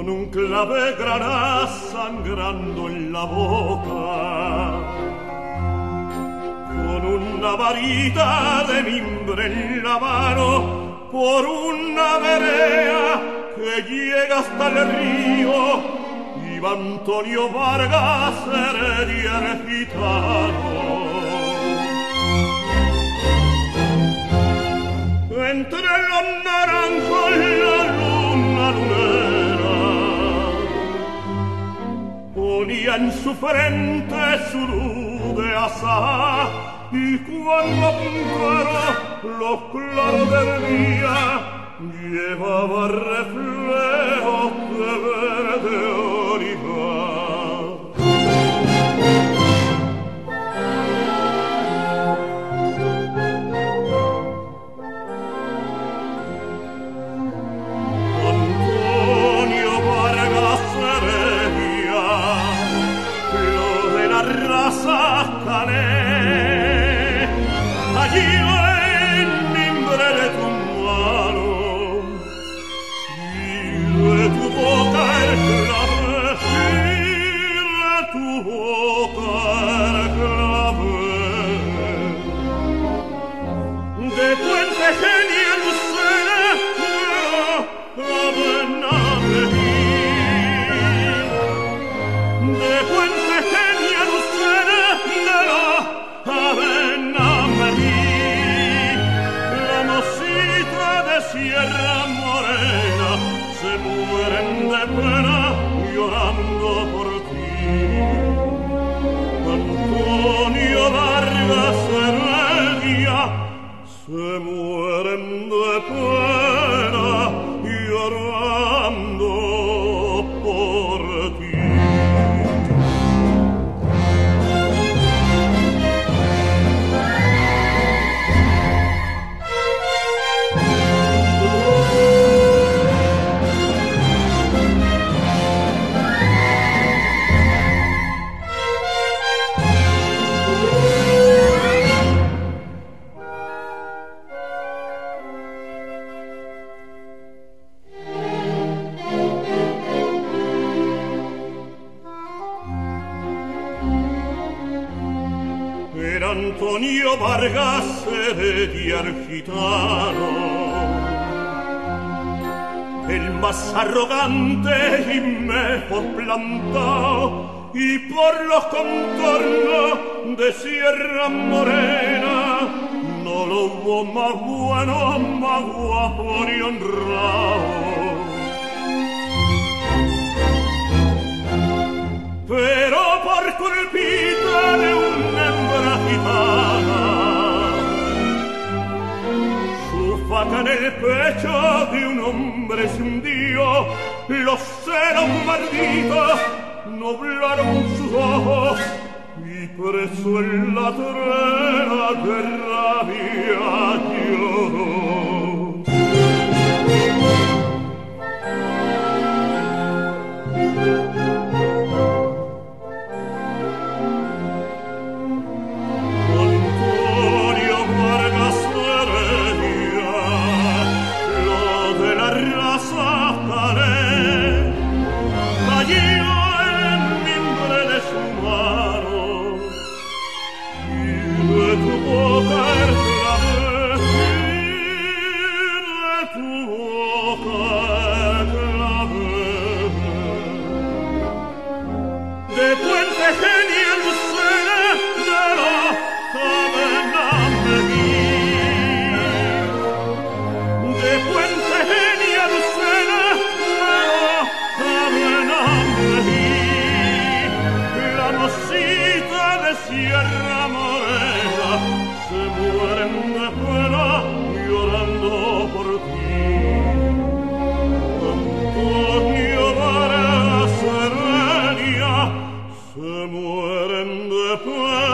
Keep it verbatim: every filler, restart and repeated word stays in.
con un clave granás sangrando en la boca, con una varita de mimbre en la mano, por una vereda que llega hasta el río, iba Antonio Vargas Heredia el gitano. Entre los naranjos la luna lunera ponía en su frente su luz de asá, y cuando puntero los claros del día llevaba reflejos de verde olivar. Antonio Vargas Heredia, lo de la raza Cané, allí en mimbre de tu mano y de tu boca el clave, y de tu boca el clave, de Puente Genia Lucena de Puente Genia Lucena de la Avenamení, la mosita de Sierra Morena se mueren de pena llorando por ti. Antonio Vargas Heredia, se mueren de pena llorando por ti. Era Antonio Vargas Heredia el gitano, el más arrogante y mejor plantado, y por los contornos de Sierra Morena no lo hubo más bueno, más guapo ni honrado. Pero por culpita de una hembra gitana, su faca en el pecho de un hombre se hundió, los celos malditos nublaron sus ojos, y preso en la trena de rabia lloró. Sierra Morena se mueren de pena llorando por ti. Antonio Vargas Heredia se mueren de pena